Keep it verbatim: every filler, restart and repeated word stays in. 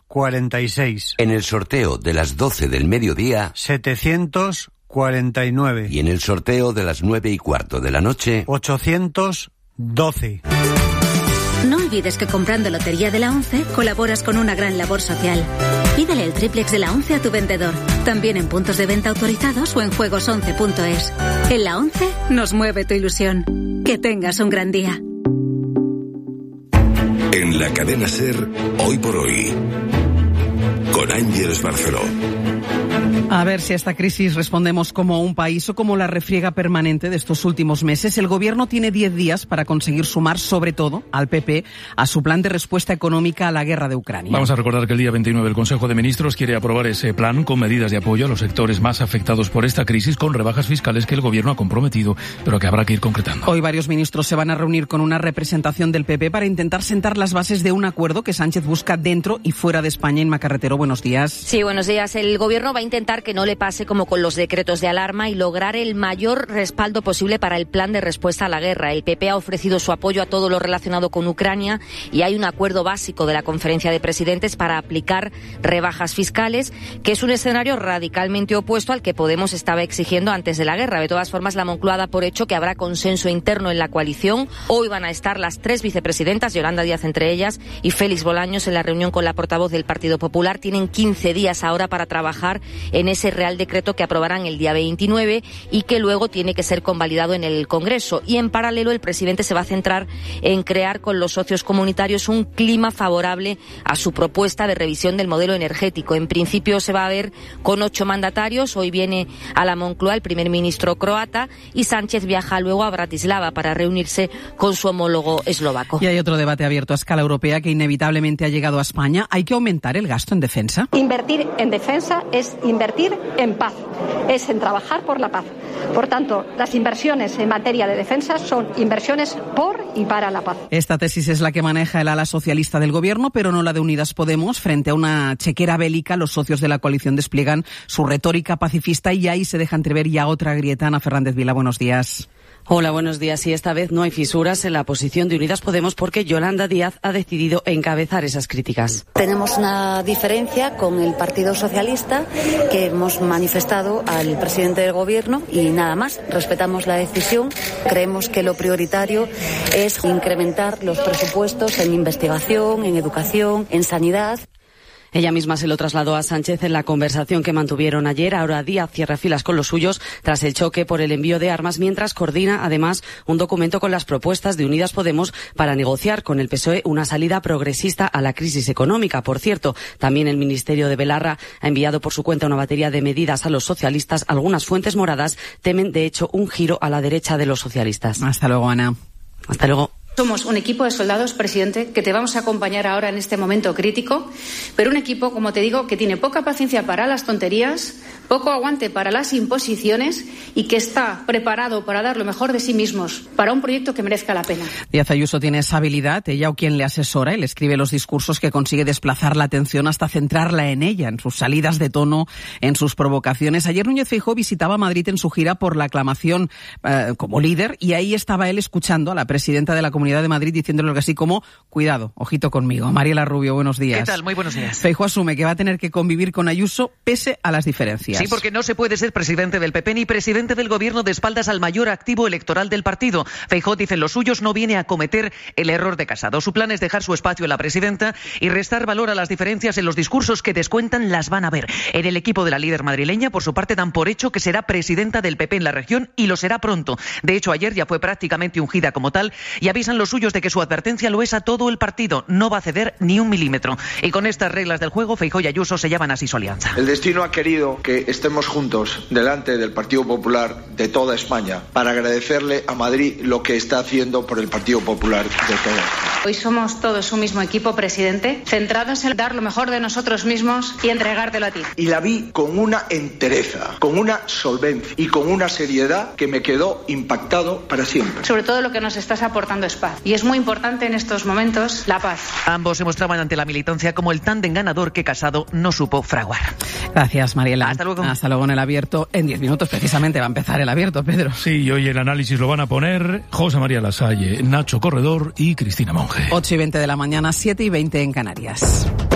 cuarenta y seis. En el sorteo de las doce del mediodía, setecientos cuarenta y nueve. Y en el sorteo de las nueve y cuarto de la noche, ochocientos doce. No olvides que comprando Lotería de la once colaboras con una gran labor social. Pídele el triplex de la once a tu vendedor, también en puntos de venta autorizados o en juegos once punto es. En la once nos mueve tu ilusión. Que tengas un gran día. En la cadena SER, Hoy por Hoy, con Ángeles Barceló. A ver si a esta crisis respondemos como un país o como la refriega permanente de estos últimos meses. El Gobierno tiene diez días para conseguir sumar, sobre todo, al P P, a su plan de respuesta económica a la guerra de Ucrania. Vamos a recordar que el día veintinueve el Consejo de Ministros quiere aprobar ese plan con medidas de apoyo a los sectores más afectados por esta crisis, con rebajas fiscales que el Gobierno ha comprometido, pero que habrá que ir concretando. Hoy varios ministros se van a reunir con una representación del P P para intentar sentar las bases de un acuerdo que Sánchez busca dentro y fuera de España. Inma Carretero, buenos días. Sí, buenos días. El Gobierno va a intentar que no le pase como con los decretos de alarma y lograr el mayor respaldo posible para el plan de respuesta a la guerra. El P P ha ofrecido su apoyo a todo lo relacionado con Ucrania y hay un acuerdo básico de la Conferencia de Presidentes para aplicar rebajas fiscales, que es un escenario radicalmente opuesto al que Podemos estaba exigiendo antes de la guerra. De todas formas, la Moncloa da por hecho que habrá consenso interno en la coalición. Hoy van a estar las tres vicepresidentas, Yolanda Díaz entre ellas, y Félix Bolaños en la reunión con la portavoz del Partido Popular. Tienen quince días ahora para trabajar en ese Real Decreto que aprobarán el día veintinueve y que luego tiene que ser convalidado en el Congreso. Y en paralelo el presidente se va a centrar en crear con los socios comunitarios un clima favorable a su propuesta de revisión del modelo energético. En principio se va a ver con ocho mandatarios. Hoy viene a la Moncloa el primer ministro croata y Sánchez viaja luego a Bratislava para reunirse con su homólogo eslovaco. Y hay otro debate abierto a escala europea que inevitablemente ha llegado a España. ¿Hay que aumentar el gasto en defensa? Invertir en defensa es invertir en paz, es en trabajar por la paz. Por tanto, las inversiones en materia de defensa son inversiones por y para la paz. Esta tesis es la que maneja el ala socialista del Gobierno, pero no la de Unidas Podemos. Frente a una chequera bélica, los socios de la coalición despliegan su retórica pacifista y ahí se deja entrever ya otra grieta. Ana Fernández Vila, buenos días. Hola, buenos días. Y esta vez no hay fisuras en la posición de Unidas Podemos porque Yolanda Díaz ha decidido encabezar esas críticas. Tenemos una diferencia con el Partido Socialista que hemos manifestado al presidente del Gobierno y nada más. Respetamos la decisión. Creemos que lo prioritario es incrementar los presupuestos en investigación, en educación, en sanidad. Ella misma se lo trasladó a Sánchez en la conversación que mantuvieron ayer. Ahora Díaz cierra filas con los suyos tras el choque por el envío de armas, mientras coordina además un documento con las propuestas de Unidas Podemos para negociar con el P S O E una salida progresista a la crisis económica. Por cierto, también el Ministerio de Belarra ha enviado por su cuenta una batería de medidas a los socialistas. Algunas fuentes moradas temen, de hecho, un giro a la derecha de los socialistas. Hasta luego, Ana. Hasta luego. Somos un equipo de soldados, presidente, que te vamos a acompañar ahora en este momento crítico, pero un equipo, como te digo, que tiene poca paciencia para las tonterías, poco aguante para las imposiciones y que está preparado para dar lo mejor de sí mismos para un proyecto que merezca la pena. Díaz Ayuso tiene esa habilidad, ella o quien le asesora, él escribe los discursos que consigue desplazar la atención hasta centrarla en ella, en sus salidas de tono, en sus provocaciones. Ayer Núñez Feijóo visitaba Madrid en su gira por la aclamación eh, como líder y ahí estaba él escuchando a la presidenta de la Comunidad de Madrid diciéndole algo así como, cuidado, ojito conmigo. Mariela Rubio, buenos días. ¿Qué tal? Muy buenos días. Feijóo asume que va a tener que convivir con Ayuso pese a las diferencias. Sí, porque no se puede ser presidente del P P ni presidente del Gobierno de espaldas al mayor activo electoral del partido. Feijóo dice los suyos no viene a cometer el error de Casado. Su plan es dejar su espacio en la presidenta y restar valor a las diferencias en los discursos que descuentan las van a ver. En el equipo de la líder madrileña, por su parte, dan por hecho que será presidenta del P P en la región y lo será pronto. De hecho, ayer ya fue prácticamente ungida como tal y avisan los suyos de que su advertencia lo es a todo el partido. No va a ceder ni un milímetro. Y con estas reglas del juego, Feijóo y Ayuso se llaman así su alianza. El destino ha querido que estemos juntos delante del Partido Popular de toda España para agradecerle a Madrid lo que está haciendo por el Partido Popular de toda España. Hoy somos todos un mismo equipo, presidente, centrados en dar lo mejor de nosotros mismos y entregártelo a ti. Y la vi con una entereza, con una solvencia y con una seriedad que me quedó impactado para siempre. Sobre todo lo que nos estás aportando es paz. Y es muy importante en estos momentos la paz. Ambos se mostraban ante la militancia como el tándem ganador que Casado no supo fraguar. Gracias, Mariela. Hasta luego. Hasta luego en el abierto. En diez minutos precisamente va a empezar el abierto, Pedro. Sí, y hoy el análisis lo van a poner José María Lasalle, Nacho Corredor y Cristina Monge. ocho y veinte de la mañana, siete y veinte en Canarias.